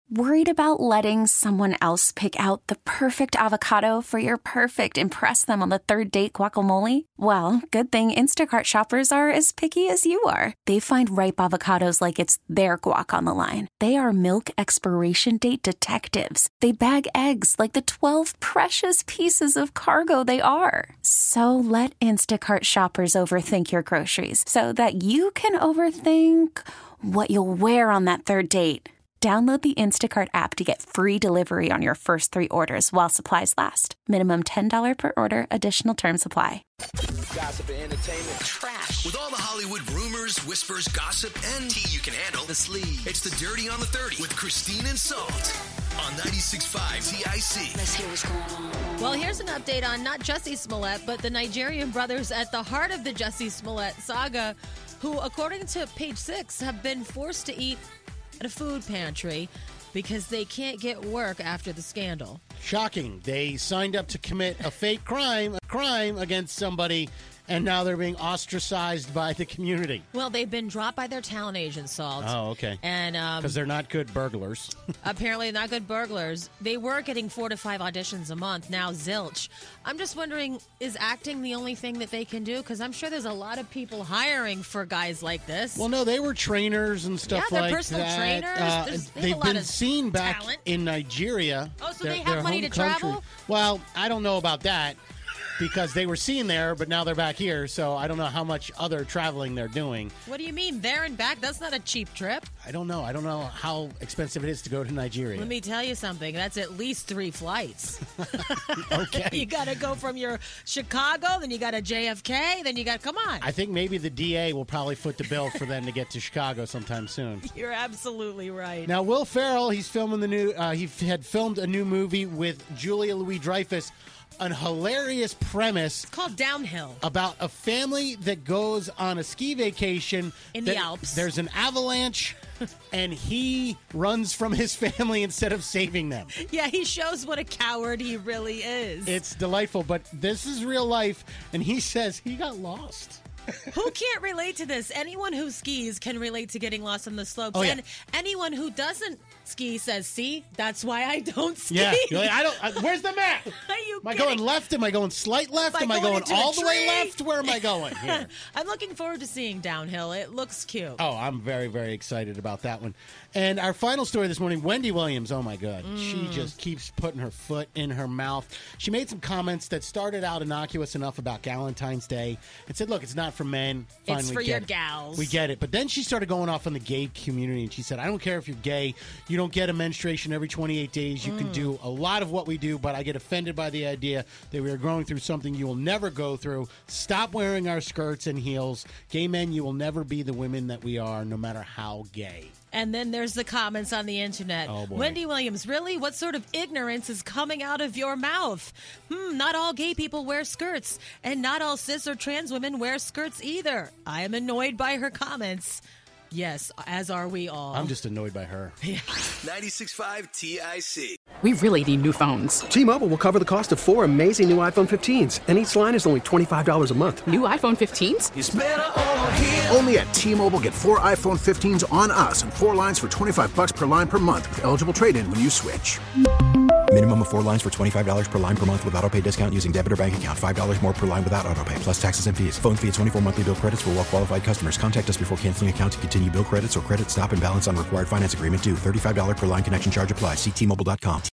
Worried about letting someone else pick out the perfect avocado for your perfect impress them on the third date guacamole? Well, good thing Instacart shoppers are as picky as you are. They find ripe avocados like it's their guac on the line. They are milk expiration date detectives. They bag eggs like the 12 precious pieces of cargo they are. So let Instacart shoppers overthink your groceries so that you can overthink what you'll wear on that third date. Download the Instacart app to get free delivery on your first 3 orders while supplies last. Minimum $10 per order. Additional terms apply. Gossip and entertainment trash. With all the Hollywood rumors, whispers, gossip, and tea you can handle. The sleeve. It's the Dirty on the 30 with Christine and Salt on 96.5 TIC. Let's hear what's going on. Well, here's an update on not Jussie Smollett, but the Nigerian brothers at the heart of the Jussie Smollett saga, who, according to Page 6, have been forced to eat at a food pantry because they can't get work after the scandal. Shocking. They signed up to commit a fake crime against somebody, and now they're being ostracized by the community. Well, they've been dropped by their talent agent, Salt. Oh, okay. And because they're not good burglars. Apparently not good burglars. They were getting 4 to 5 auditions a month. Now zilch. I'm just wondering, is acting the only thing that they can do? Because I'm sure there's a lot of people hiring for guys like this. Well, no, they were trainers and stuff like that. Yeah, they're personal trainers. They've been seen back in Nigeria. Oh, so they have money to travel? Well, I don't know about that. Because they were seen there, but now they're back here, so I don't know how much other traveling they're doing. What do you mean, there and back? That's not a cheap trip. I don't know. I don't know how expensive it is to go to Nigeria. Let me tell you something. That's at least 3 flights. Okay. You got to go from your Chicago, then you got a JFK, then you got, come on. I think maybe the DA will probably foot the bill for them to get to Chicago sometime soon. You're absolutely right. Now, Will Ferrell, he's filming he had filmed a new movie with Julia Louis-Dreyfus. An hilarious premise. It's called Downhill. About a family that goes on a ski vacation. In the Alps. There's an avalanche, and he runs from his family instead of saving them. Yeah, he shows what a coward he really is. It's delightful, but this is real life, and he says he got lost. Who can't relate to this? Anyone who skis can relate to getting lost on the slopes. Oh, yeah. And anyone who doesn't ski says, see, that's why I don't ski. Yeah, you're like, where's the map? Am I going left? Am I going slight left? Am I going all the way left? Where am I going here? I'm looking forward to seeing Downhill. It looks cute. Oh, I'm very, very excited about that one. And our final story this morning, Wendy Williams, oh my God. She just keeps putting her foot in her mouth. She made some comments that started out innocuous enough about Valentine's Day and said, look, it's not for men. Fine, it's for your gals. We get it. But then she started going off on the gay community, and she said, I don't care if you're gay. You don't get a menstruation every 28 days. You can do a lot of what we do, but I get offended by the idea that we are going through something you will never go through. Stop wearing our skirts and heels. Gay men, you will never be the women that we are, no matter how gay. And then there's the comments on the internet. Oh, boy. Wendy Williams, really? What sort of ignorance is coming out of your mouth? Not all gay people wear skirts, and not all cis or trans women wear skirts either. I am annoyed by her comments. Yes, as are we all. I'm just annoyed by her. 96.5 TIC. We really need new phones. T-Mobile will cover the cost of 4 amazing new iPhone 15s, and each line is only $25 a month. New iPhone 15s? It's better over here. Only at T-Mobile, get 4 iPhone 15s on us and 4 lines for $25 per line per month with eligible trade-in when you switch. Minimum of 4 lines for $25 per line per month with autopay discount using debit or bank account. $5 more per line without autopay, plus taxes and fees. Phone fee at 24 monthly bill credits for well-qualified customers. Contact us before canceling account to continue bill credits or credit stop and balance on required finance agreement due. $35 per line connection charge applies. See T-Mobile.com.